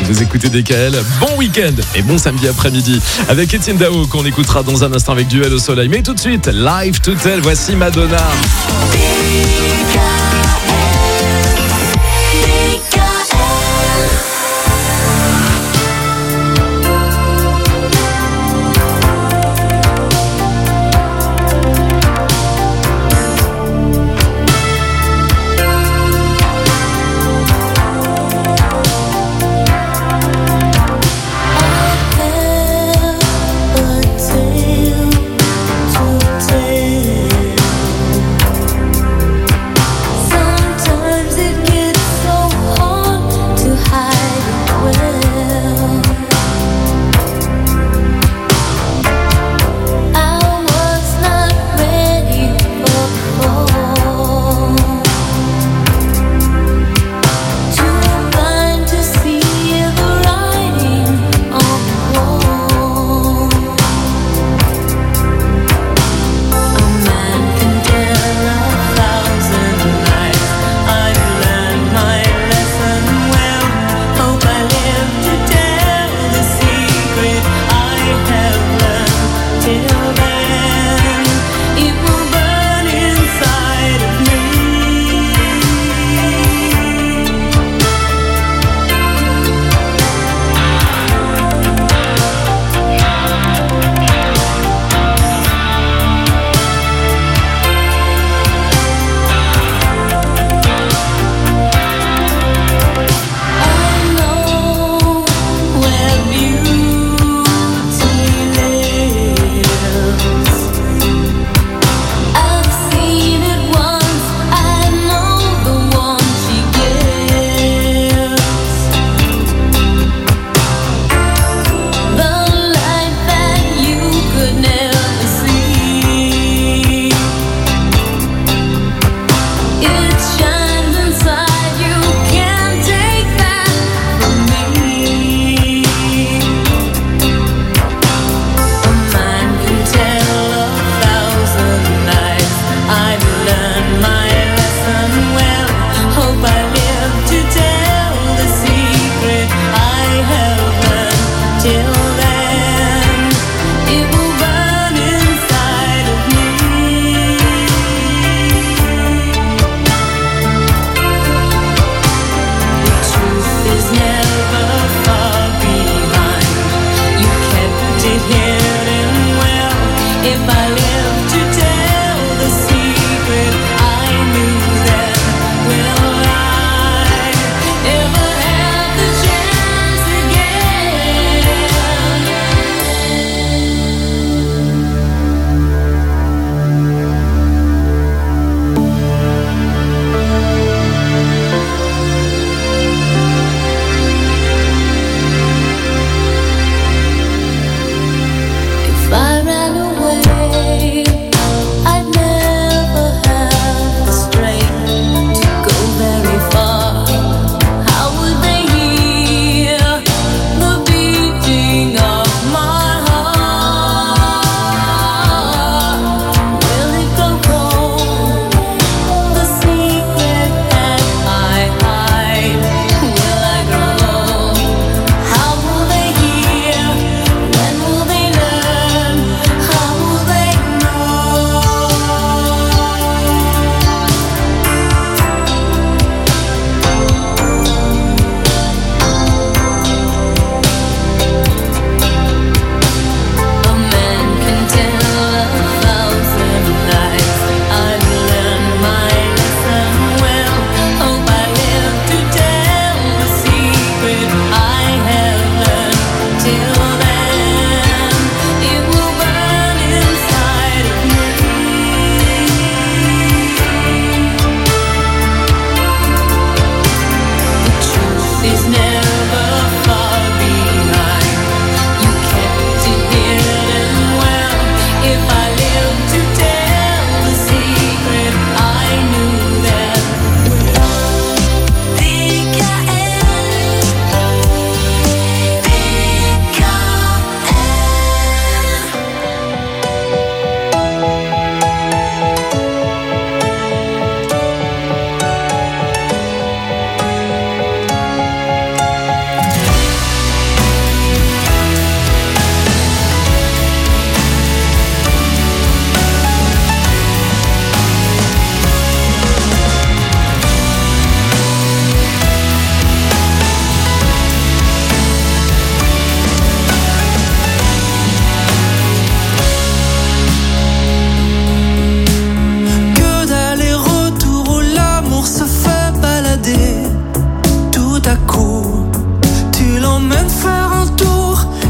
Vous écoutez DKL, bon week-end et bon samedi après-midi avec Etienne Dao qu'on écoutera dans un instant avec Duel au soleil. Mais tout de suite, Live to Tell, voici Madonna. So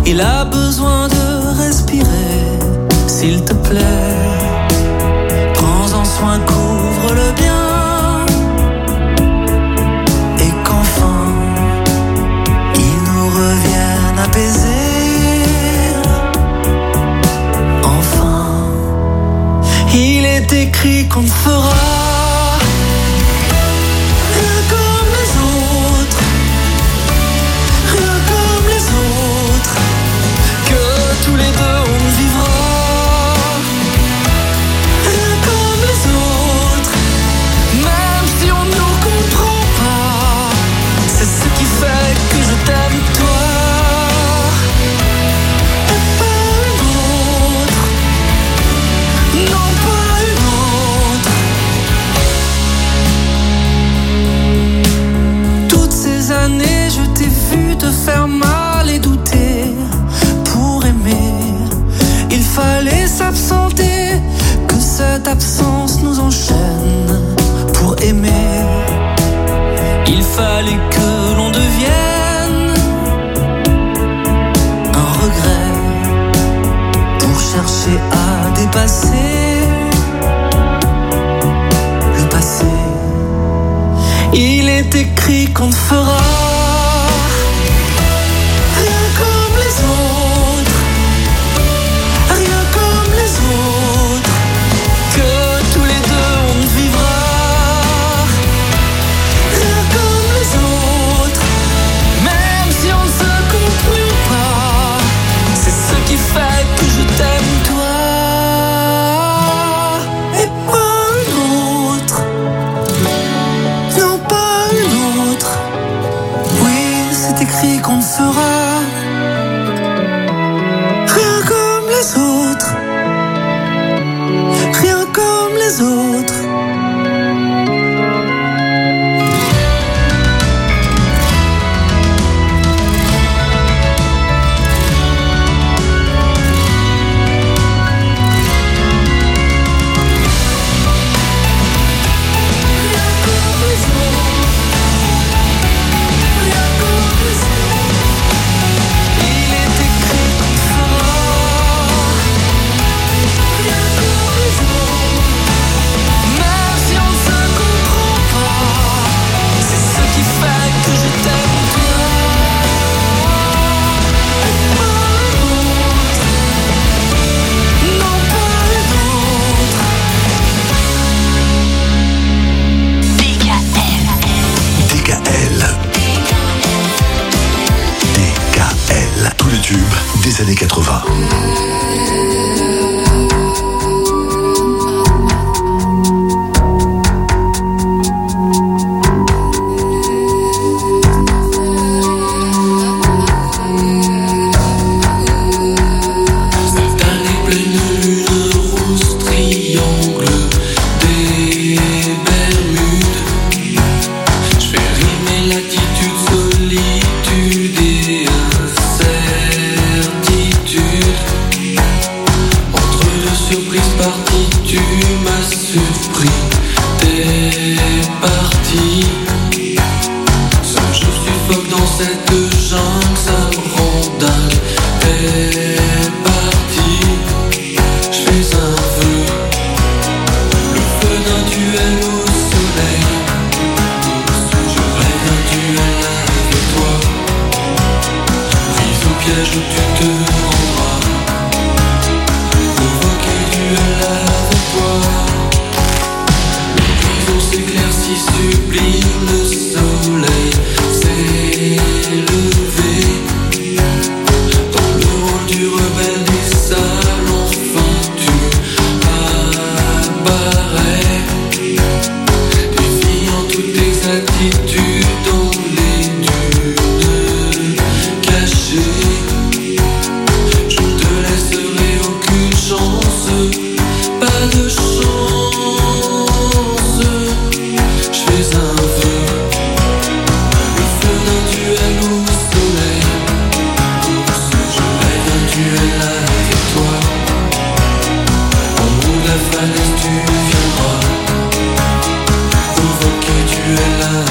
Il a besoin de respirer, s'il te plaît. Prends-en soin, couvre-le bien. Et qu'enfin, il nous revienne apaisé. Enfin, il est écrit qu'on ne fera faire mal et douter pour aimer. Il fallait s'absenter, que cette absence nous enchaîne pour aimer. Il fallait que l'on devienne un regret pour chercher à dépasser le passé. Il est écrit qu'on ne fera qu'on ne fera rien comme les autres, rien comme les autres. Des années 80.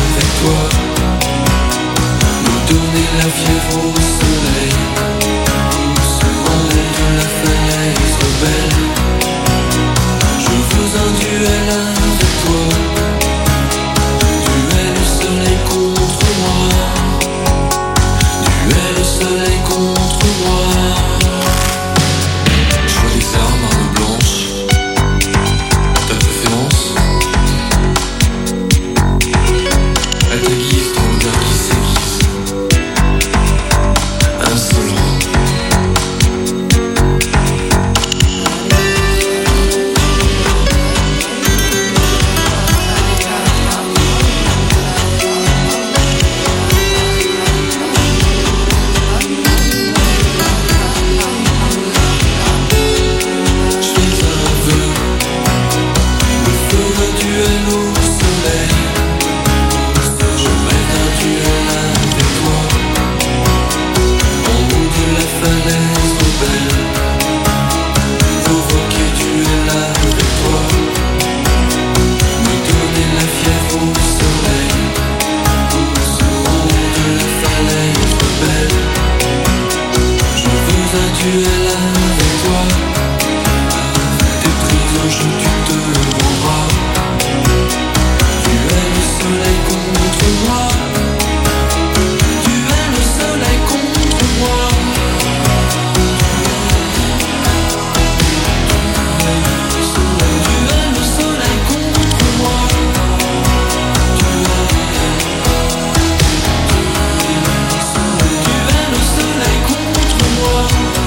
la fièvre au soleil. duel avec toi. T'es pris en jeu, tu te renvoies. Duel au soleil contre moi. Duel au soleil contre moi. Duel au soleil contre moi. Duel au soleil contre moi.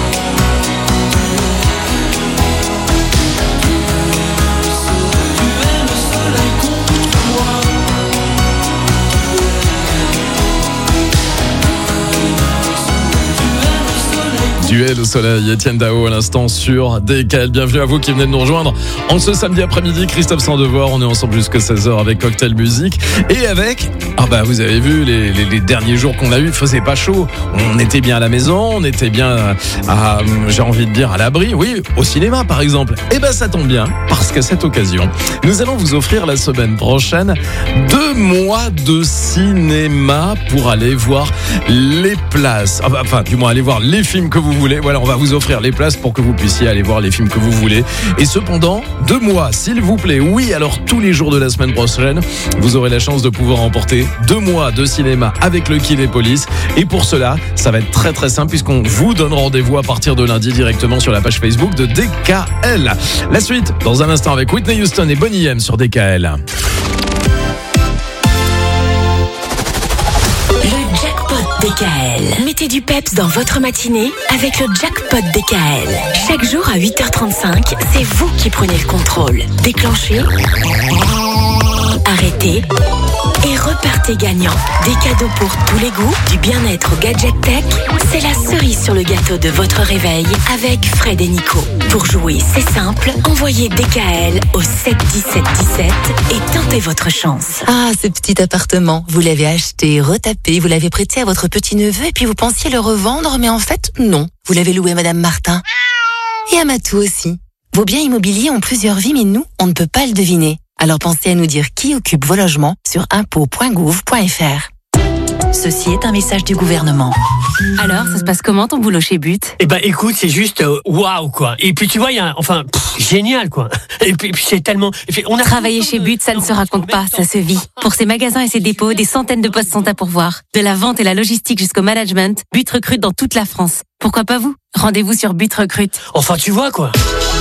Duel au soleil contre moi. Duel au soleil, Etienne Dao à l'instant sur DKL. Bienvenue à vous qui venez de nous rejoindre en ce samedi après-midi. Christophe Sandevoir, on est ensemble jusqu'à 16h avec Cocktail Musique et avec, vous avez vu les derniers jours qu'on a eu, il faisait pas chaud. On était bien à la maison, on était bien j'ai envie de dire à l'abri, oui, au cinéma par exemple. Et ça tombe bien parce qu'à cette occasion, nous allons vous offrir la semaine prochaine 2 mois de cinéma pour aller voir les places. Du moins aller voir les films que vous voulez. Voilà, on va vous offrir les places pour que vous puissiez aller voir les films que vous voulez. Et cependant, 2 mois, s'il vous plaît. Oui, alors tous les jours de la semaine prochaine, vous aurez la chance de pouvoir emporter 2 mois de cinéma avec le Kill et Police. Et pour cela, ça va être très très simple puisqu'on vous donne rendez-vous à partir de lundi directement sur la page Facebook de DKL. La suite, dans un instant avec Whitney Houston et Bonnie M sur DKL. DKL. Mettez du peps dans votre matinée avec le jackpot DKL. Chaque jour à 8h35, c'est vous qui prenez le contrôle. Déclenchez, arrêtez et repartez gagnant. Des cadeaux pour tous les goûts, du bien-être au gadget tech. C'est la cerise sur le gâteau de votre réveil avec Fred et Nico. Pour jouer, c'est simple. Envoyez DKL au 7 17 17 et tentez votre chance. Ah, ce petit appartement, vous l'avez acheté, retapé, vous l'avez prêté à votre petit-neveu et puis vous pensiez le revendre, mais en fait, non. Vous l'avez loué à Madame Martin. Et à Matou aussi. Vos biens immobiliers ont plusieurs vies, mais nous, on ne peut pas le deviner. Alors pensez à nous dire qui occupe vos logements sur impôts.gouv.fr. Ceci est un message du gouvernement. Alors, ça se passe comment ton boulot chez But ? Écoute, c'est juste waouh quoi. Et puis tu vois, génial quoi. Et puis c'est tellement. Travailler chez But, ça ne se raconte pas, ça se vit. Pour ses magasins et ses dépôts, des centaines de postes sont à pourvoir. De la vente et la logistique jusqu'au management, But recrute dans toute la France. Pourquoi pas vous ? Rendez-vous sur But Recrute. Enfin, tu vois quoi.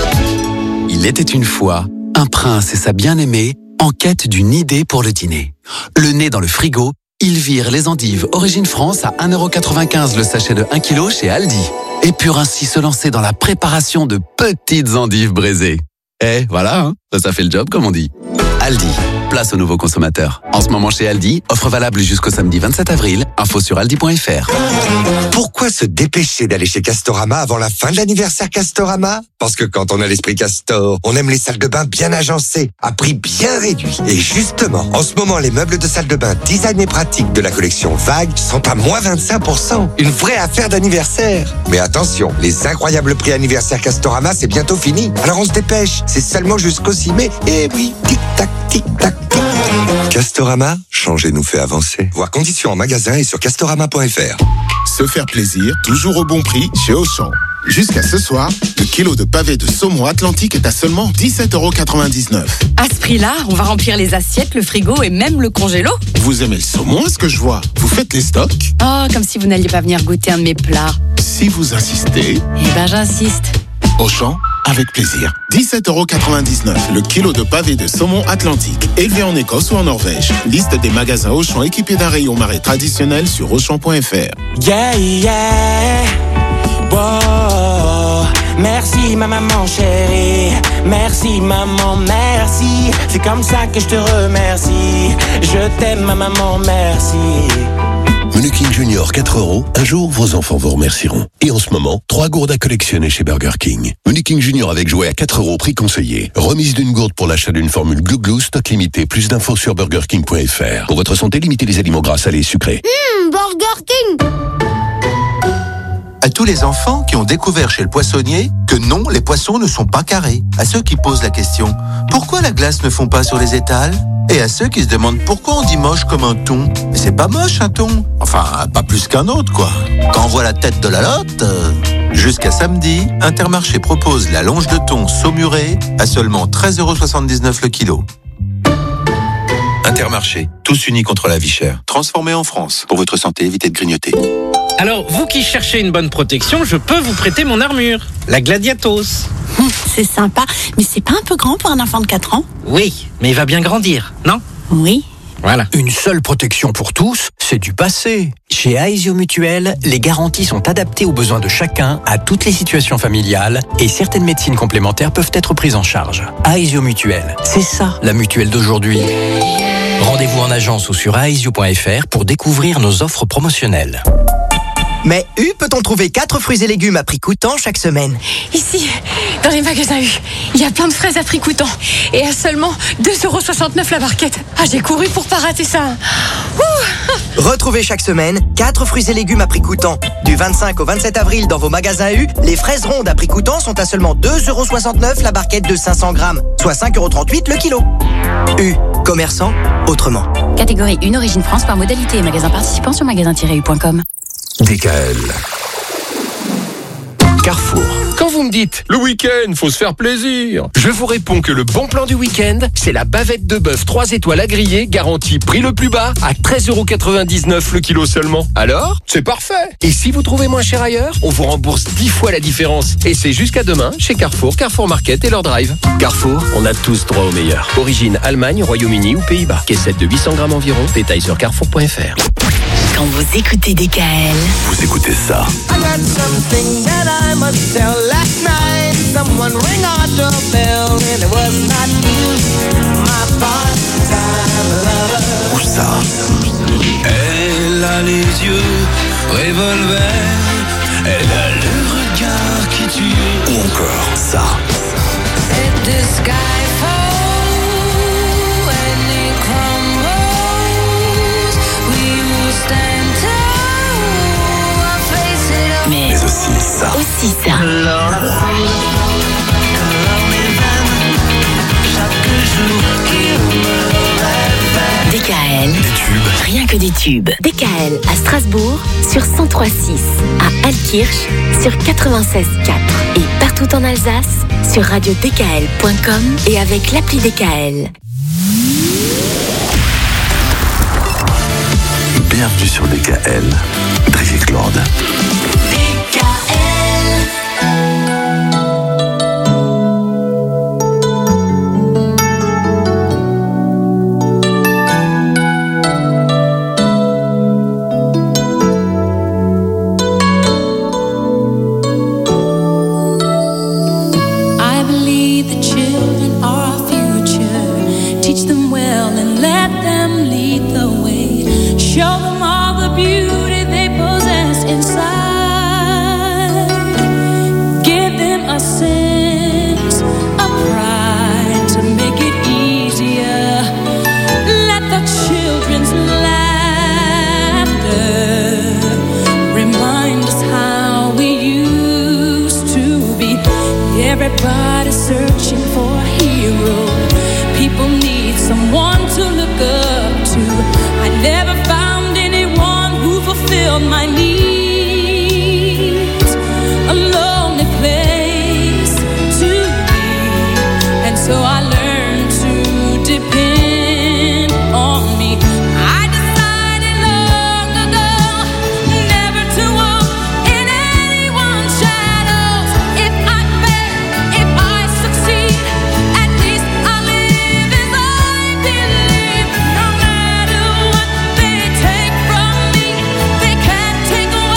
Il était une fois un prince et sa bien-aimée en quête d'une idée pour le dîner. Le nez dans le frigo, ils virent les endives Origine France à 1,95€ le sachet de 1 kg chez Aldi. Et purent ainsi se lancer dans la préparation de petites endives braisées. Et voilà, ça fait le job comme on dit. Aldi, place aux nouveaux consommateurs. En ce moment chez Aldi, offre valable jusqu'au samedi 27 avril. Info sur aldi.fr. Pourquoi se dépêcher d'aller chez Castorama avant la fin de l'anniversaire Castorama ? Parce que quand on a l'esprit Castor, on aime les salles de bain bien agencées, à prix bien réduit. Et justement, en ce moment, les meubles de salle de bain design et pratique de la collection Vague sont à moins 25%. Une vraie affaire d'anniversaire. Mais attention, les incroyables prix anniversaire Castorama, c'est bientôt fini. Alors on se dépêche, c'est seulement jusqu'au 6 mai. Et oui, tic-tac, tic-tac, tic. Castorama, changer nous fait avancer. Voir conditions en magasin et sur castorama.fr. Se faire plaisir, toujours au bon prix chez Auchan. Jusqu'à ce soir, le kilo de pavé de saumon Atlantique est à seulement 17,99€. À ce prix-là, on va remplir les assiettes, le frigo et même le congélo. Vous aimez le saumon, est-ce que je vois ? Vous faites les stocks ? Oh, comme si vous n'alliez pas venir goûter un de mes plats. Si vous insistez... J'insiste. Auchan, avec plaisir. 17,99€ le kilo de pavé de saumon Atlantique, élevé en Écosse ou en Norvège. Liste des magasins Auchan équipés d'un rayon marée traditionnel sur Auchan.fr. Yeah, yeah. Wow. Merci ma maman chérie. Merci maman, merci. C'est comme ça que je te remercie. Je t'aime ma maman, merci. Menu King Junior 4€. Un jour, vos enfants vous remercieront. Et en ce moment, 3 gourdes à collectionner chez Burger King. Menu King Junior avec jouet à 4€, prix conseillé. Remise d'une gourde pour l'achat d'une formule Glou Glou, stock limité. Plus d'infos sur burgerking.fr. Pour votre santé, limitez les aliments gras, salés et sucrés. Burger King. À tous les enfants qui ont découvert chez le poissonnier que non, les poissons ne sont pas carrés. À ceux qui posent la question, pourquoi la glace ne fond pas sur les étals ? Et à ceux qui se demandent pourquoi on dit moche comme un thon. Mais c'est pas moche un thon. Enfin, pas plus qu'un autre quoi. Quand on voit la tête de la lotte... Jusqu'à samedi, Intermarché propose la longe de thon saumurée à seulement 13,79 € le kilo. Intermarché, tous unis contre la vie chère. Transformé en France. Pour votre santé, évitez de grignoter. Alors, vous qui cherchez une bonne protection, je peux vous prêter mon armure. La Gladiatos. C'est sympa, mais c'est pas un peu grand pour un enfant de 4 ans? Oui, mais il va bien grandir, non? Oui. Voilà. Une seule protection pour tous, c'est du passé. Chez Aesio Mutuel, les garanties sont adaptées aux besoins de chacun, à toutes les situations familiales, et certaines médecines complémentaires peuvent être prises en charge. Aesio Mutuel, c'est ça la mutuelle d'aujourd'hui. Rendez-vous en agence ou sur aesio.fr pour découvrir nos offres promotionnelles. Mais peut-on trouver 4 fruits et légumes à prix coûtant chaque semaine? Ici, dans les magasins U, il y a plein de fraises à prix coûtant. Et à seulement 2,69 € la barquette. Ah, j'ai couru pour pas rater ça. Ouh. Retrouvez chaque semaine 4 fruits et légumes à prix coûtant. Du 25 au 27 avril dans vos magasins U, les fraises rondes à prix coûtant sont à seulement 2,69 € la barquette de 500 grammes, soit 5,38 € le kilo. U, commerçant autrement. Catégorie 1, origine France par modalité et magasin participant sur magasin-u.com. DKL. Carrefour. Quand vous me dites, le week-end, faut se faire plaisir, je vous réponds que le bon plan du week-end, c'est la bavette de bœuf 3 étoiles à griller, garantie prix le plus bas, à 13,99 € le kilo seulement. Alors, c'est parfait. Et si vous trouvez moins cher ailleurs, on vous rembourse 10 fois la différence. Et c'est jusqu'à demain, chez Carrefour, Carrefour Market et leur drive. Carrefour, on a tous droit au meilleur. Origine Allemagne, Royaume-Uni ou Pays-Bas. Caissette de 800 grammes environ, détail sur carrefour.fr. Quand vous écoutez DKL, vous écoutez ça. I got something that I must tell. Last night, someone rang our doorbell, and it was not you, my part-time lover. Où ça? Elle a les yeux revolver, elle a le regard qui tue. Ou encore ça. Let the sky fall and it crumbles. We will stand tall, I'll face it all. Mais aussi ça. Aussi ça. DKL, des tubes. Rien que des tubes. DKL à Strasbourg sur 103.6, à Altkirch sur 96.4 et partout en Alsace sur radiodkl.com et avec l'appli DKL. Bienvenue sur DKL. Drive Claude. Everybody's searching for a hero. People need someone to look up to. I never found anyone who fulfilled my needs. A lonely place to be. And so I learned to depend on me. I decided long ago never to walk in anyone's shadows. If I take from me, they can't take away.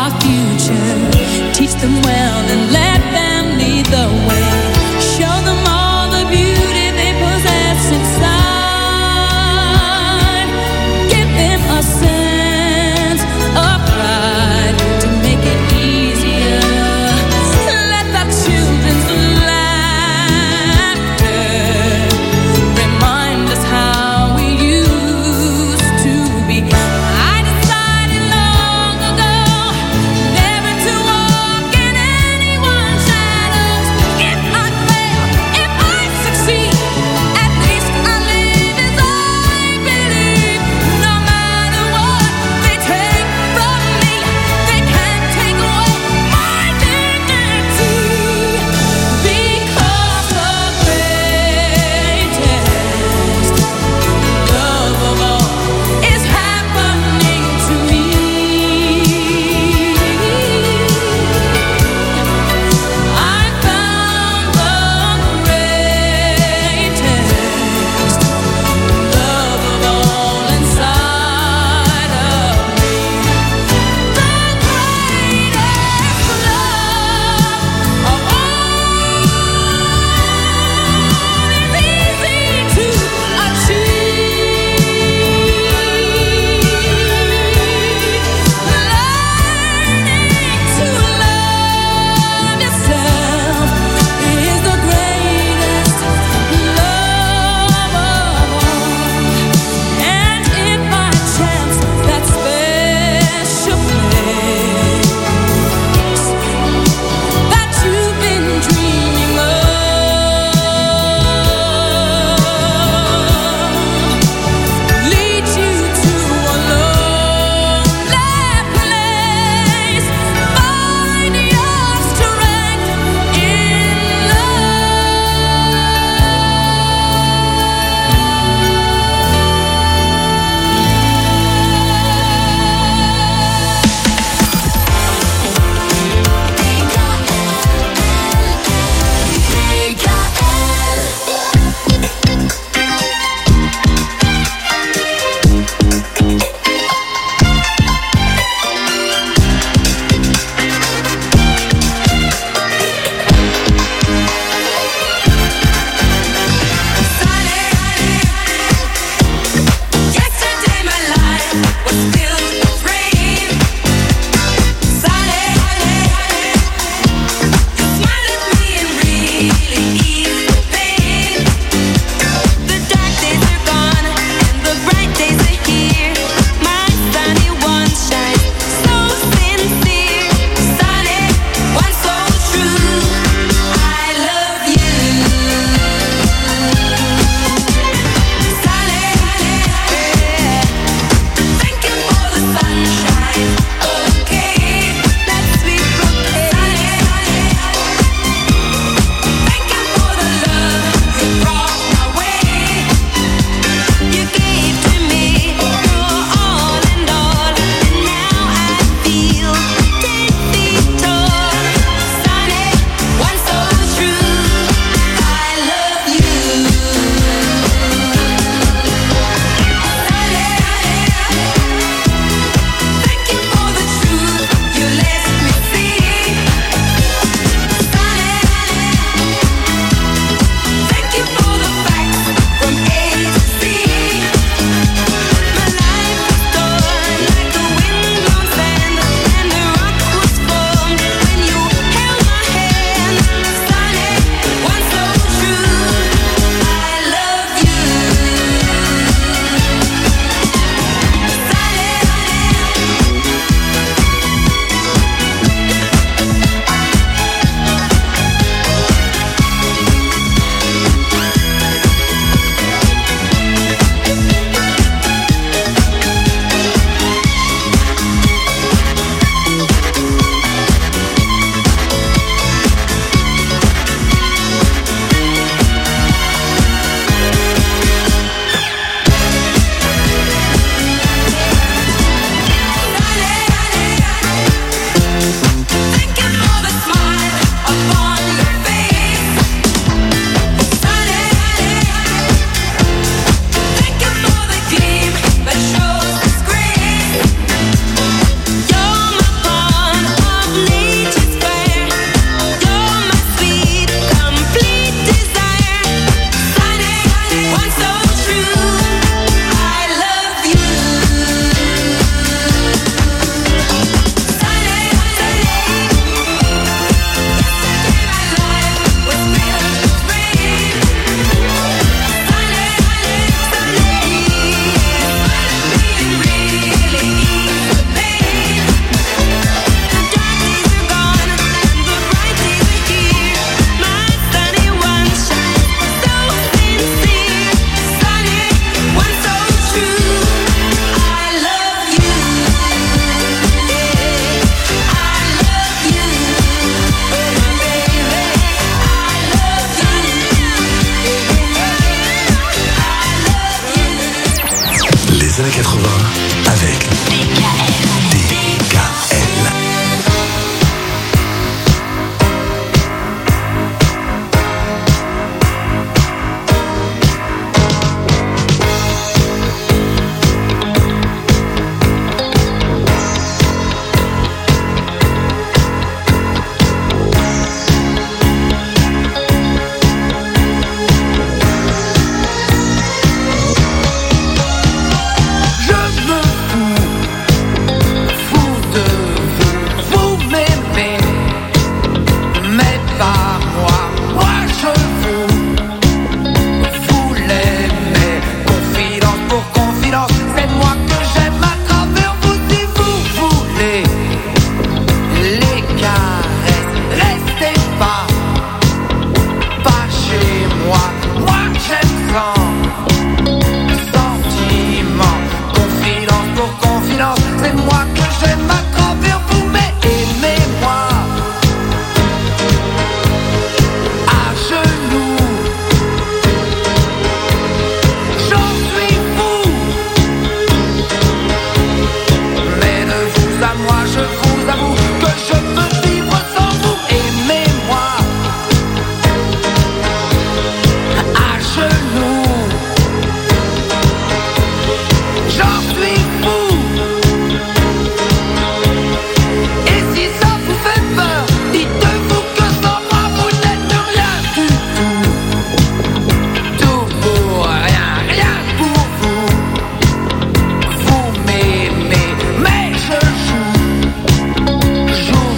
our future. Teach them well and let them lead the way. Show them all the beauty they possess inside. Give them a sense of pride to make it easier. Let the children's laughter remind us how we used to be. I decided long ago never to walk in anyone's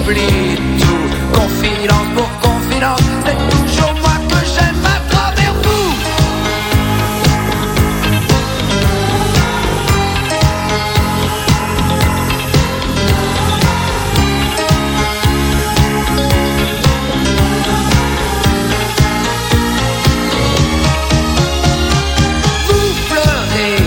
oublie tout. Confidence pour confidence, c'est toujours moi que j'aime à travers vous. Vous pleurez,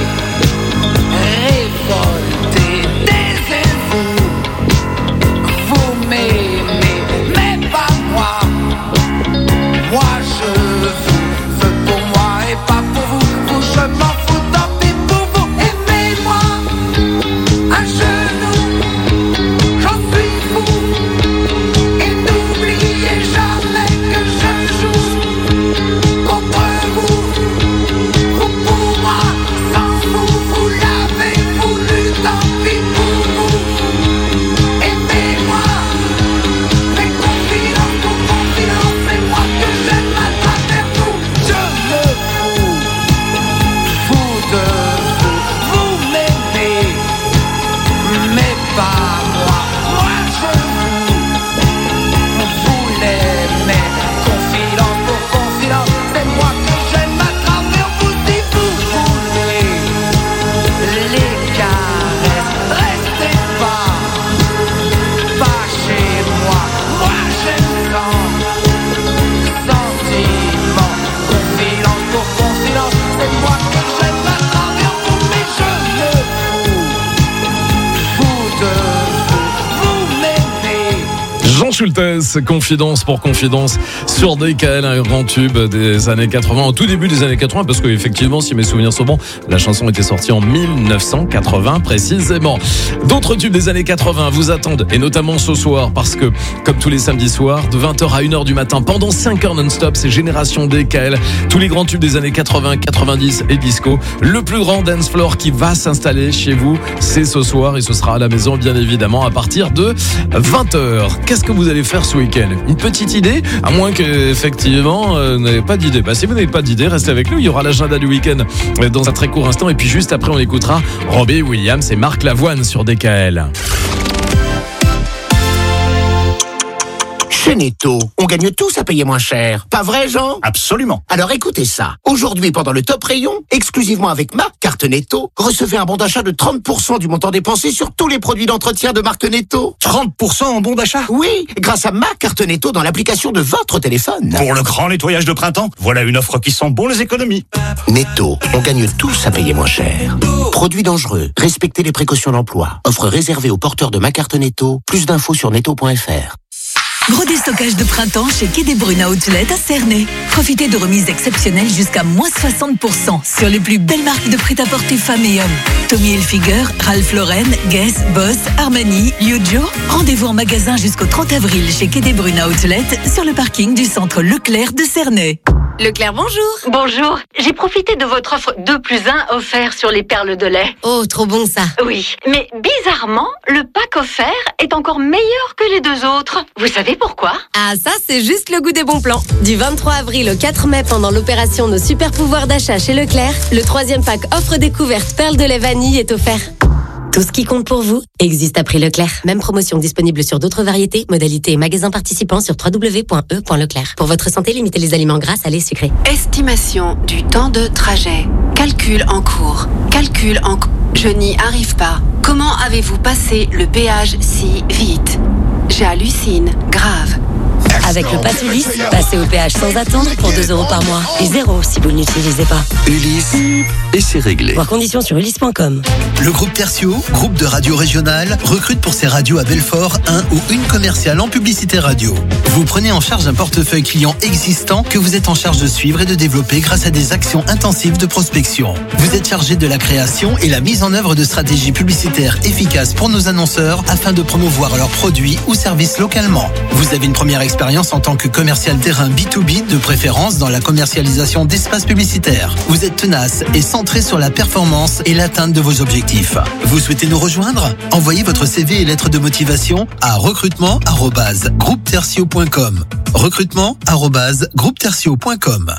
révoltez, taisez-vous. Vous m'aimez, mais pas moi. Moi je vous veux pour moi et pas pour vous. Vous je m'en fous, tant pis pour vous. Aimez-moi à genoux, j'en suis fou. Et n'oubliez jamais que je joue contre vous. Vous pour moi, sans vous, vous l'avez voulu, tant pis pour vous. Aimez-moi, mais confidence pour confidence, c'est moi que j'aime à travers vous. Je me fous de vous, vous m'aimez, mais pas moi. Moi je vous l'aimez. Confidence pour confidence, c'est moi que j'aime à travers vous. Si vous voulez les caresses, restez pas chez moi. Moi j'aime tant sentiment. Confidence pour confidence, c'est moi que j'aime à travers vous. Mais je me fous de vous, vous m'aimez. Jean Schultes, confidence pour confidence sur DKL, un grand tube des années 80, au tout début des années 80, parce qu'effectivement, si mes souvenirs sont bons, la chanson était sortie en 1980 précisément. D'autres tubes des années 80 vous attendent, et notamment ce soir, parce que, comme tous les samedis soirs, de 20h à 1h du matin, pendant 5 heures non-stop, c'est Génération DKL, tous les grands tubes des années 80, 90 et disco. Le plus grand dance floor qui va s'installer chez vous, c'est ce soir, et ce sera à la maison, bien évidemment, à partir de 20h. Qu'est-ce que vous allez faire ce week-end? Une petite idée? À moins que, effectivement, vous n'avez pas d'idée. Si vous n'avez pas d'idée, restez avec nous. Il y aura l'agenda du week-end dans un très court instant. Et puis juste après, on écoutera Robbie Williams et Marc Lavoine sur DKL. Chez Netto, on gagne tous à payer moins cher. Pas vrai, Jean? Absolument. Alors écoutez ça. Aujourd'hui, pendant le top rayon, exclusivement avec ma carte Netto, recevez un bon d'achat de 30% du montant dépensé sur tous les produits d'entretien de marque Netto. 30% en bon d'achat? Oui, grâce à ma carte Netto dans l'application de votre téléphone. Pour le grand nettoyage de printemps, voilà une offre qui sent bon les économies. Netto, on gagne tous à payer moins cher. Produits dangereux, respectez les précautions d'emploi. Offre réservée aux porteurs de ma carte Netto. Plus d'infos sur netto.fr. Gros déstockage de printemps chez Quai des Brunes Outlet à Cernay. Profitez de remises exceptionnelles jusqu'à moins 60% sur les plus belles marques de prêt-à-porter femmes et hommes. Tommy Hilfiger, Ralph Lauren, Guess, Boss, Armani, Yujo. Rendez-vous en magasin jusqu'au 30 avril chez Quai des Brunes Outlet sur le parking du centre Leclerc de Cernay. Leclerc, bonjour. Bonjour. J'ai profité de votre offre 2+1 offert sur les perles de lait. Oh, trop bon ça. Oui, mais bizarrement, le pack offert est encore meilleur que les deux autres. Vous savez pourquoi? Ah, ça, c'est juste le goût des bons plans. Du 23 avril au 4 mai, pendant l'opération Nos super pouvoirs d'achat chez Leclerc, le 3e pack offre découverte perles de lait vanille est offert. Tout ce qui compte pour vous existe à prix Leclerc. Même promotion disponible sur d'autres variétés, modalités et magasins participants sur www.e.leclerc. Pour votre santé, limitez les aliments gras, salés, sucrés. Estimation du temps de trajet. Calcul en cours. Je n'y arrive pas. Comment avez-vous passé le péage si vite? J'hallucine. Grave. Avec le Pass Ulysse, passez au péage sans attendre pour 2 € par mois. Et 0 si vous ne l'utilisez pas. Ulysse, et c'est réglé. Voir conditions sur ulysse.com. Le groupe Tertio, groupe de radio régionale, recrute pour ses radios à Belfort un ou une commerciale en publicité radio. Vous prenez en charge un portefeuille client existant que vous êtes en charge de suivre et de développer grâce à des actions intensives de prospection. Vous êtes chargé de la création et la mise en œuvre de stratégies publicitaires efficaces pour nos annonceurs afin de promouvoir leurs produits ou services localement. Vous avez une première expérience en tant que commercial terrain B2B, de préférence dans la commercialisation d'espaces publicitaires. Vous êtes tenace et centré sur la performance et l'atteinte de vos objectifs. Vous souhaitez nous rejoindre? Envoyez votre CV et lettre de motivation à recrutement@groupetertio.com. recrutement@groupetertio.com.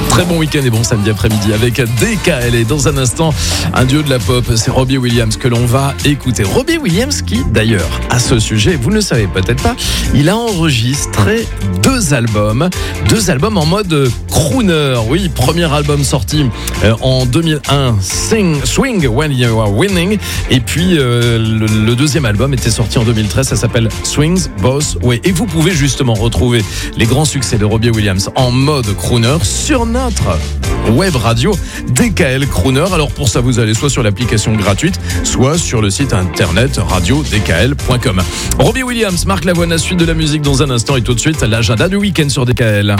Très bon week-end et bon samedi après-midi avec DKL. Et dans un instant, un duo de la pop, c'est Robbie Williams que l'on va écouter. Robbie Williams qui, d'ailleurs, à ce sujet, vous ne le savez peut-être pas, il a enregistré deux albums en mode crooner. Oui, premier album sorti en 2001, Swing When You Are Winning. Et puis, le deuxième album était sorti en 2013, ça s'appelle Swings Both Way. Et vous pouvez justement retrouver les grands succès de Robbie Williams en mode crooner sur notre web radio DKL Crooner. Alors pour ça, vous allez soit sur l'application gratuite, soit sur le site internet radio-dkl.com. Robbie Williams, Marc Lavoine, à suite de la musique dans un instant et tout de suite l'agenda du week-end sur DKL.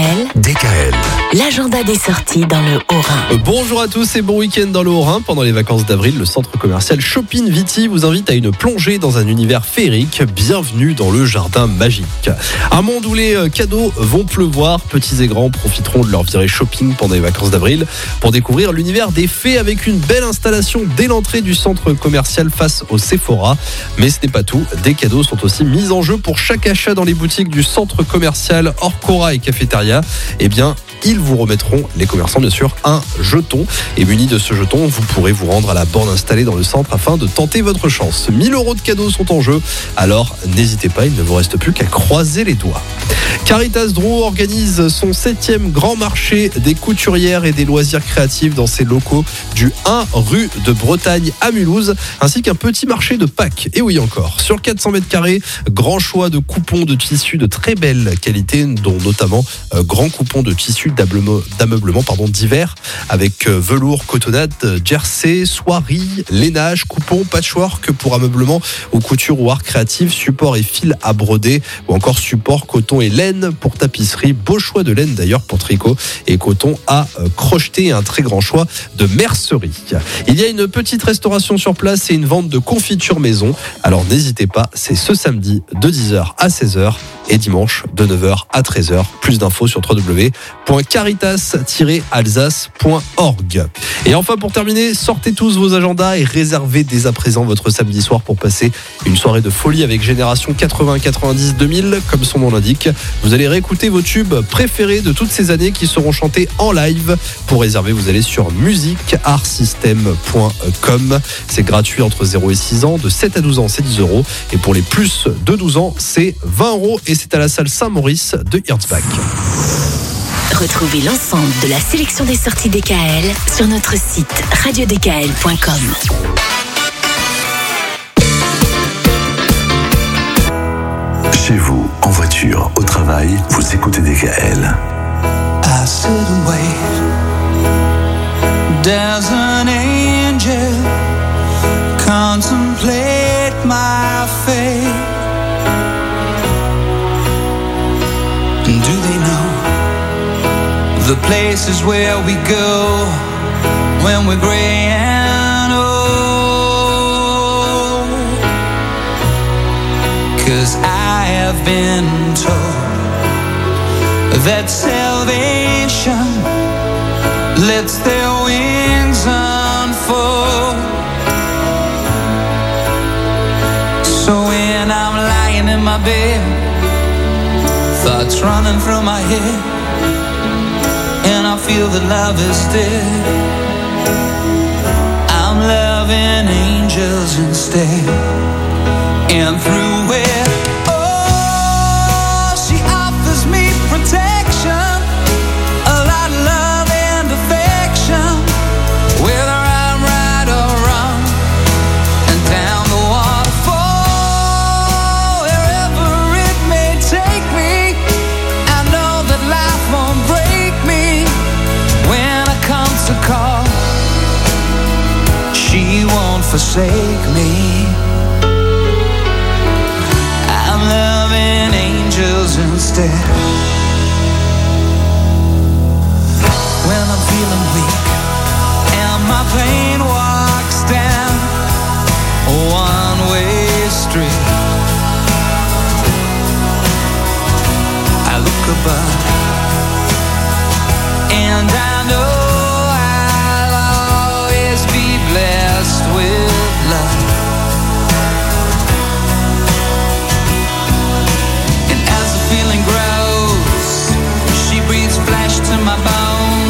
DKL, l'agenda des sorties dans le Haut-Rhin. Bonjour à tous et bon week-end dans le Haut-Rhin. Pendant les vacances d'avril, le centre commercial Shopping Viti vous invite à une plongée dans un univers féerique. Bienvenue dans le jardin magique. Un monde où les cadeaux vont pleuvoir. Petits et grands profiteront de leur virée shopping pendant les vacances d'avril pour découvrir l'univers des fées avec une belle installation dès l'entrée du centre commercial face au Sephora. Mais ce n'est pas tout. Des cadeaux sont aussi mis en jeu pour chaque achat dans les boutiques du centre commercial Orcora et Cafétéria. Eh bien, ils vous remettront, les commerçants bien sûr, un jeton. Et muni de ce jeton, vous pourrez vous rendre à la borne installée dans le centre afin de tenter votre chance. 1 000 € de cadeaux sont en jeu, alors n'hésitez pas, il ne vous reste plus qu'à croiser les doigts. Caritas Drouot organise son 7e grand marché des couturières et des loisirs créatifs dans ses locaux du 1 rue de Bretagne à Mulhouse, ainsi qu'un petit marché de Pâques. Et oui encore, sur 400 mètres carrés, grand choix de coupons de tissus de très belle qualité, dont notamment grand coupons de tissus d'ameublement d'hiver avec velours, cotonnade, jersey, soierie, lainage, coupons, patchwork pour ameublement ou couture ou art créatif, support et fil à broder ou encore support, coton et laine pour tapisserie. Beau choix de laine d'ailleurs pour tricot et coton à crocheter, un très grand choix de mercerie. Il y a une petite restauration sur place et une vente de confitures maison. Alors n'hésitez pas, c'est ce samedi de 10h à 16h et dimanche de 9h à 13h. Plus d'infos sur www.caritas-alsace.org. Et enfin pour terminer, sortez tous vos agendas et réservez dès à présent votre samedi soir pour passer une soirée de folie avec Génération 80, 90, 2000, comme son nom l'indique. Vous allez réécouter vos tubes préférés de toutes ces années qui seront chantés en live. Pour réserver, vous allez sur musicartsystem.com. C'est gratuit entre 0 et 6 ans. De 7 à 12 ans, c'est 10 €. Et pour les plus de 12 ans, c'est 20 €. Et c'est à la salle Saint-Maurice de Hirtsbach. Retrouvez l'ensemble de la sélection des sorties DKL sur notre site radiodkl.com. Chez vous, en voiture, au travail, vous écoutez DKL. I sit and wait. There's an angel. Contemplate my fate. And do they know the places where we go when we're gray and old? 'Cause I have been told that salvation lets their wings unfold. So when I'm lying in my bed, thoughts running through my head, and I feel that love is dead, I'm loving angels instead. And through it, oh, she offers me protection, a lot of love and affection, whether I'm right or wrong, and down the waterfall, wherever it may take me, I know that life won't break me. When I come to call, she won't forsake me. I'm loving angels instead. When I'm feeling weak and my pain walks down a one-way street, I look above and I know I'll always be blessed with love. And as the feeling grows, she breathes flesh to my bones.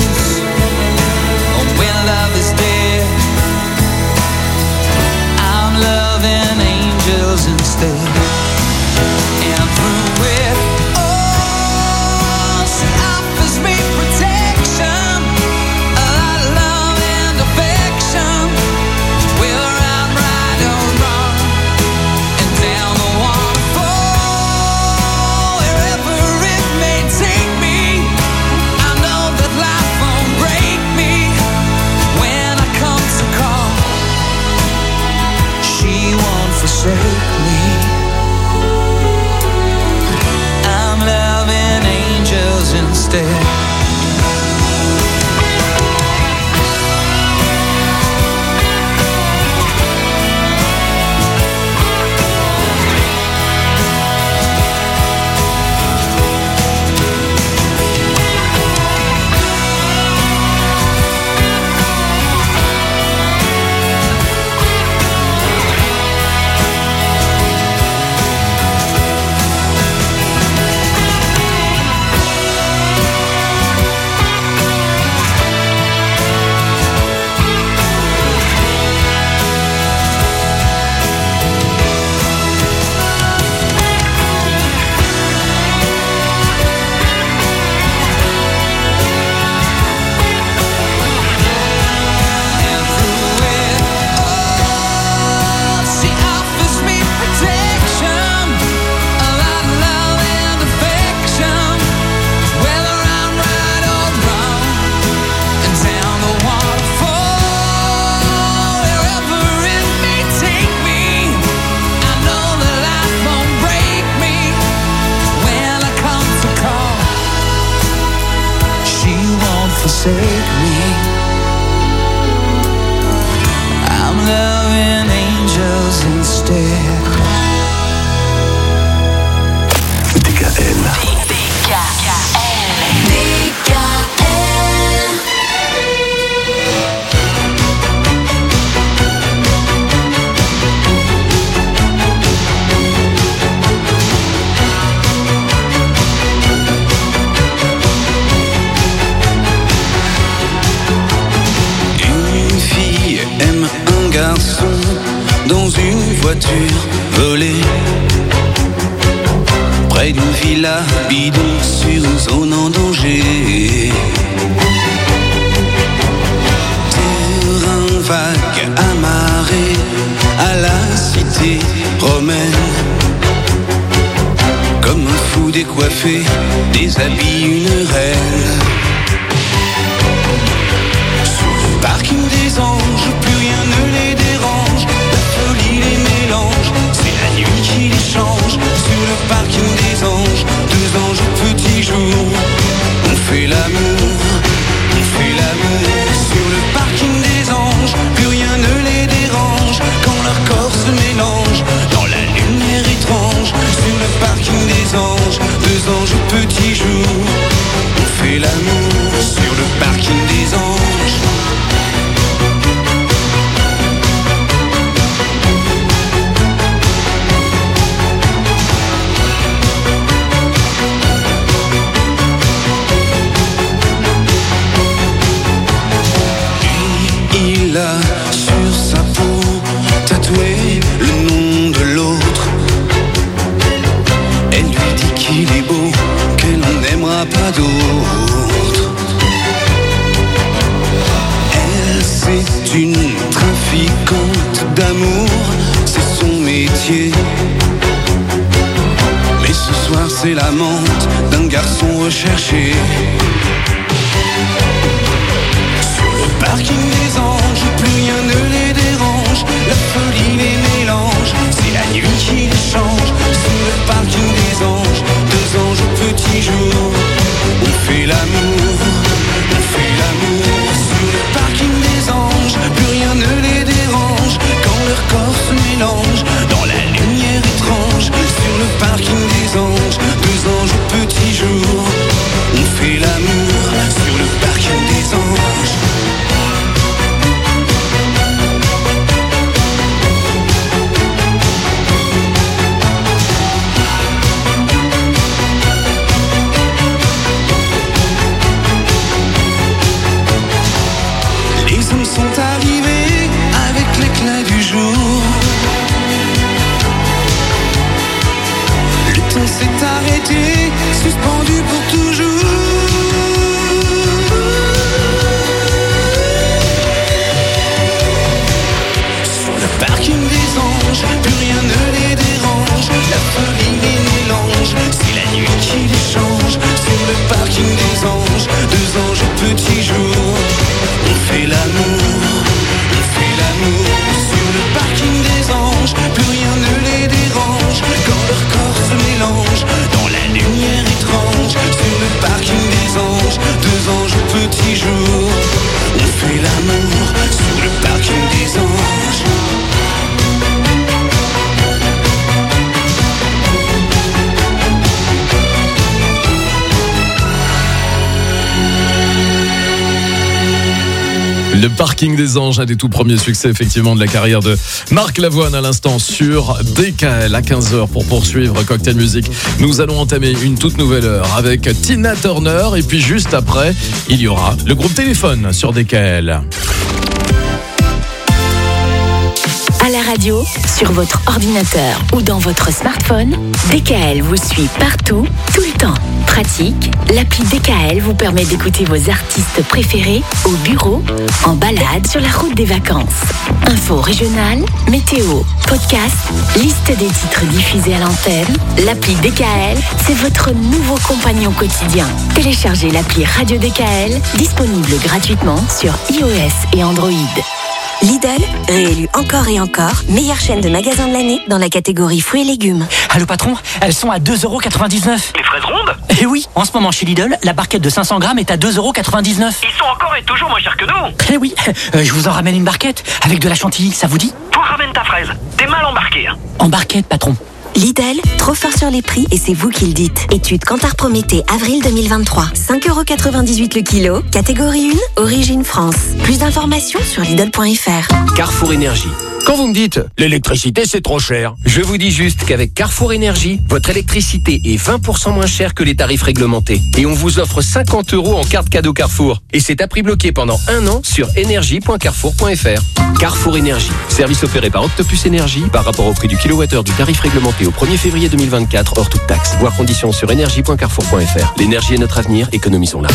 forsake me. I'm loving angels instead. DKL. Une fille aime un garçon dans une voiture volée. Près d'une villa bidon sur une zone en danger. Terrain vague amarré à la cité romaine. Comme un fou décoiffé, déshabille une reine. Sur le parking des anges, plus rien ne les dérange. La folie les mélange, c'est la nuit qui les change. Sur le parking des anges, deux anges au petit jour. On fait l'amour, on fait l'amour. Sur le parking des anges, plus rien ne les dérange. Quand leur corps se mélange dans la lumière étrange. Sur le parking des anges, deux anges au petit jour. On fait l'amour sur le parking des anges. Il a sur sa peau tatoué le nom de l'autre. Elle lui dit qu'il est beau, qu'elle n'aimera pas d'autre. Elle, c'est une trafiquante d'amour, c'est son métier. Mais ce soir, c'est l'amante d'un garçon recherché. Parking des anges, plus rien ne les dérange. La folie les mélange, c'est la nuit qui les change. Sur le parking des anges, deux anges au petit jour. On fait l'amour, on fait l'amour. Sur le parking des anges, plus rien ne les dérange. Quand leur corps se mélange dans la lumière étrange. Sur le parking des anges, deux anges au petit jour. On fait l'amour sur le parking des anges. Sont arrivés avec l'éclat du jour. Le temps s'est arrêté, suspendu pour toujours. Sur le parking des anges, plus rien ne les dérange. La folie les mélange, c'est la nuit qui les change. Sur le parking des anges, deux anges au petit jour. On fait l'amour, on fait l'amour. Sur le parking des anges, plus rien ne les dérange. Quand leur corps se mélange dans la lumière étrange. Sur le parking des anges, deux anges au petit jour. On fait l'amour sur le parking des anges. Le parking des anges, un des tout premiers succès effectivement de la carrière de Marc Lavoine à l'instant sur DKL à 15h pour poursuivre Cocktail Music. Nous allons entamer une toute nouvelle heure avec Tina Turner et puis juste après, il y aura le groupe Téléphone sur DKL. À la radio, sur votre ordinateur ou dans votre smartphone, DKL vous suit partout, tout le temps. Pratique, l'appli DKL vous permet d'écouter vos artistes préférés au bureau, en balade, sur la route des vacances. Infos régionales, météo, podcast, liste des titres diffusés à l'antenne. L'appli DKL, c'est votre nouveau compagnon quotidien. Téléchargez l'appli Radio DKL, disponible gratuitement sur iOS et Android. Lidl, réélu encore et encore, meilleure chaîne de magasins de l'année dans la catégorie fruits et légumes. Allô patron, elles sont à 2,99 €. Les fraises rondes? Eh oui, en ce moment chez Lidl, la barquette de 500 grammes est à 2,99 €. Ils sont encore et toujours moins chers que nous. Eh oui, je vous en ramène une barquette avec de la chantilly, ça vous dit? Toi ramène ta fraise. T'es mal embarqué. En barquette, patron. Lidl, trop fort sur les prix et c'est vous qui le dites. Étude Kantar Prométhée, avril 2023. 5,98 € le kilo, catégorie 1, origine France. Plus d'informations sur Lidl.fr. Carrefour Énergie. Quand vous me dites l'électricité c'est trop cher, je vous dis juste qu'avec Carrefour Énergie, votre électricité est 20% moins chère que les tarifs réglementés. Et on vous offre 50 € en carte cadeau Carrefour. Et c'est à prix bloqué pendant 1 an sur énergie.carrefour.fr. Carrefour Énergie. Service opéré par Octopus Énergie par rapport au prix du kilowattheure du tarif réglementé au 1er février 2024 hors toute taxe. Voir conditions sur énergie.carrefour.fr. L'énergie est notre avenir, économisons-la.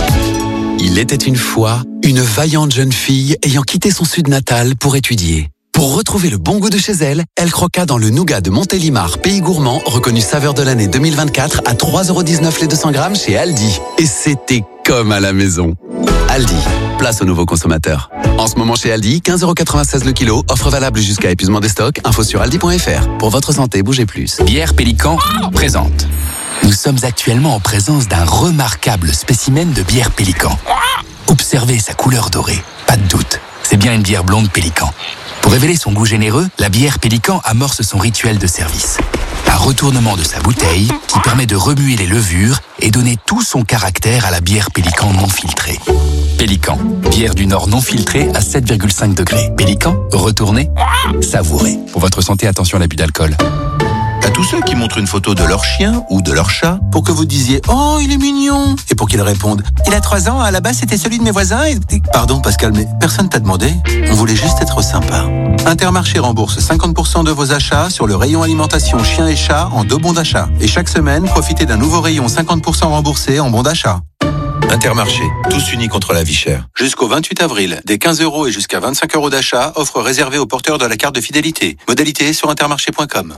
Il était une fois une vaillante jeune fille ayant quitté son sud natal pour étudier. Pour retrouver le bon goût de chez elle, elle croqua dans le nougat de Montélimar, pays gourmand, reconnu saveur de l'année 2024 à 3,19 € les 200 grammes chez Aldi. Et c'était comme à la maison. Aldi, place aux nouveaux consommateurs. En ce moment chez Aldi, 15,96 € le kilo, offre valable jusqu'à épuisement des stocks, info sur aldi.fr. Pour votre santé, bougez plus. Bière Pélican présente. Nous sommes actuellement en présence d'un remarquable spécimen de bière Pélican. Observez sa couleur dorée, pas de doute, c'est bien une bière blonde Pélican. Pour révéler son goût généreux, la bière Pélican amorce son rituel de service. Un retournement de sa bouteille qui permet de remuer les levures et donner tout son caractère à la bière Pélican non filtrée. Pélican, bière du Nord non filtrée à 7,5 degrés. Pélican, retournez, savourez. Pour votre santé, attention à l'abus d'alcool. À tous ceux qui montrent une photo de leur chien ou de leur chat pour que vous disiez « Oh, il est mignon !» et pour qu'ils répondent « Il a 3 ans, à la base c'était celui de mes voisins et... » Pardon Pascal, mais personne t'a demandé. On voulait juste être sympa. Intermarché rembourse 50% de vos achats sur le rayon alimentation chien et chat en 2 bons d'achat. Et chaque semaine, profitez d'un nouveau rayon 50% remboursé en bons d'achat. Intermarché, tous unis contre la vie chère. Jusqu'au 28 avril, des 15 € et jusqu'à 25 € d'achat, offre réservée aux porteurs de la carte de fidélité. Modalité sur intermarché.com.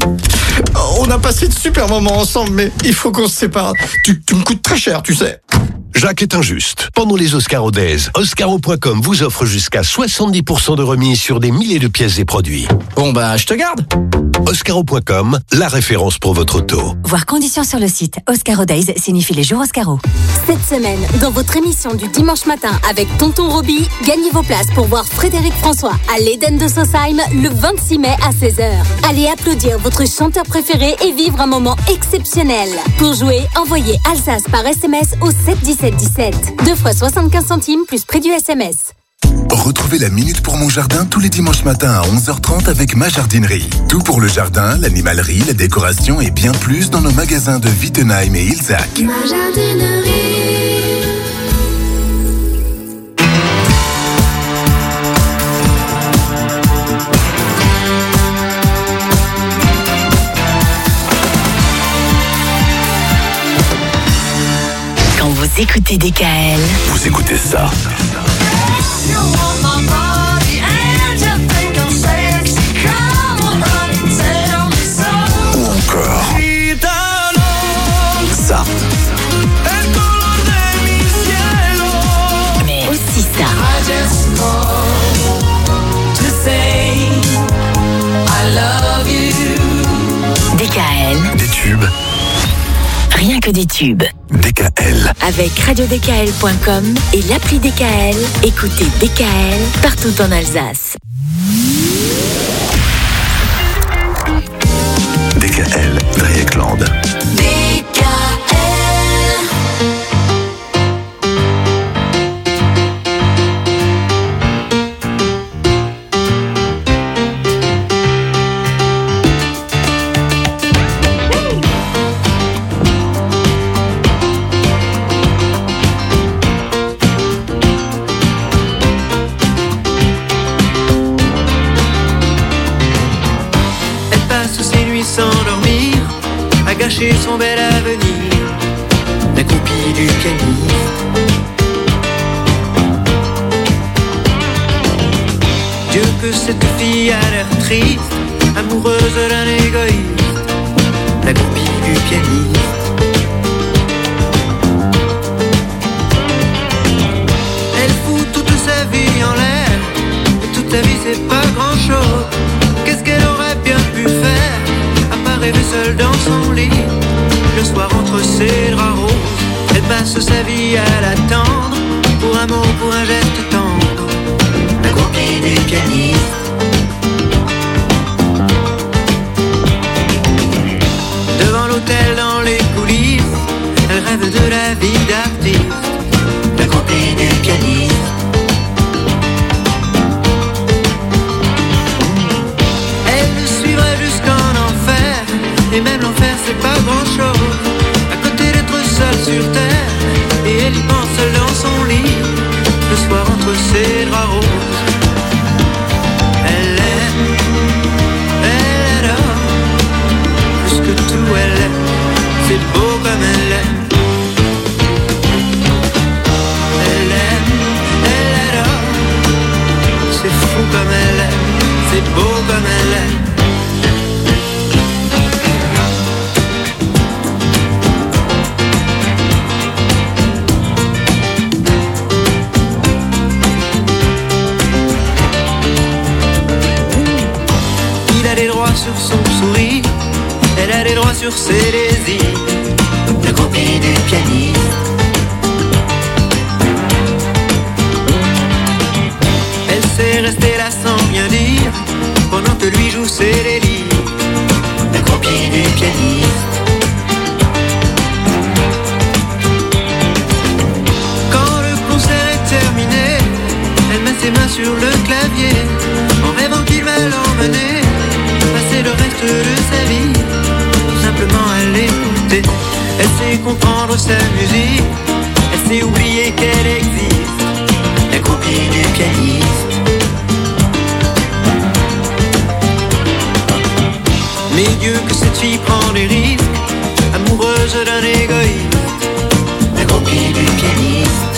On a passé de super moments ensemble, mais il faut qu'on se sépare. Tu me coûtes très cher, tu sais. Jacques est injuste. Pendant les Oscaro Days, Oscaro.com vous offre jusqu'à 70% de remise sur des milliers de pièces et produits. Bon bah, je te garde. Oscaro.com, la référence pour votre auto. Voir conditions sur le site. Oscaro Days signifie les jours Oscaro. Cette semaine, dans votre émission du dimanche matin avec Tonton Roby, gagnez vos places pour voir Frédéric François à l'Éden de Sausheim le 26 mai à 16h. Allez applaudir votre chanteur préféré et vivre un moment exceptionnel. Pour jouer, envoyez Alsace par SMS au 7 17 17. 2 fois 75 centimes plus prix du SMS. Retrouvez la Minute pour mon jardin tous les dimanches matins à 11h30 avec Ma Jardinerie. Tout pour le jardin, l'animalerie, la décoration et bien plus dans nos magasins de Wittenheim et Ilzac. Ma jardinerie. Quand vous écoutez DKL, vous écoutez ça. Ou encore ça. mais aussi ça. DKL, Des tubes. rien que des tubes. DKL. Avec radiodkl.com et l'appli DKL, écoutez DKL partout en Alsace. DKL, Dreieckland. Elle passe ses nuits sans dormir, à gâcher son bel avenir, l'accroupie du pianiste. Dieu que cette fille a l'air triste, amoureuse d'un égoïste, l'accroupie du pianiste. Elle fout toute sa vie en l'air, et c'est pas grand chose. Qu'est-ce qu'elle aurait bien pu faire à part rêver seule dans son lit? Le soir entre ses draps roses, elle passe sa vie à l'attendre. Pour un mot, pour un geste tendre, la copie du pianiste. Devant l'hôtel, dans les coulisses, elle rêve de la vie d'artiste. La copie du pianiste. Et même l'enfer c'est pas grand chose à côté d'être seule sur terre. Et elle y pense seule dans son lit, le soir entre ses draps roses. Elle aime, elle adore, plus que tout elle aime. C'est beau comme elle aime. Elle aime, elle adore, c'est fou comme elle aime. C'est beau comme elle aime. Sur son sourire, elle a les droits sur ses désirs. La copie du pianiste. Elle sait rester là sans rien dire pendant que lui joue ses délires. La copie du pianiste. Quand le concert est terminé, elle met ses mains sur le clavier en rêvant qu'il va l'emmener passer le reste de sa vie, tout simplement à l'écouter. Elle sait comprendre sa musique, elle sait oublier qu'elle existe. La copie du pianiste. Mais Dieu que cette fille prend des risques, amoureuse d'un égoïste. La copie du pianiste.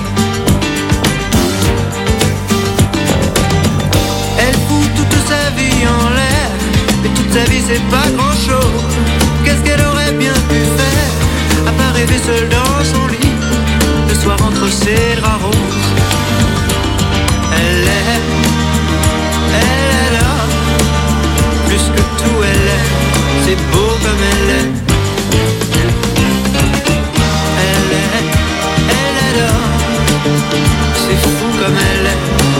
Elle fout toute sa vie en l'air, mais toute sa vie c'est pas grand chose. Qu'est-ce qu'elle aurait bien pu faire à part rêver seule dans son lit, le soir entre ses draps roses. Elle aime, elle adore, plus que tout elle aime. C'est beau comme elle aime. Elle aime, elle adore, c'est fou comme elle aime.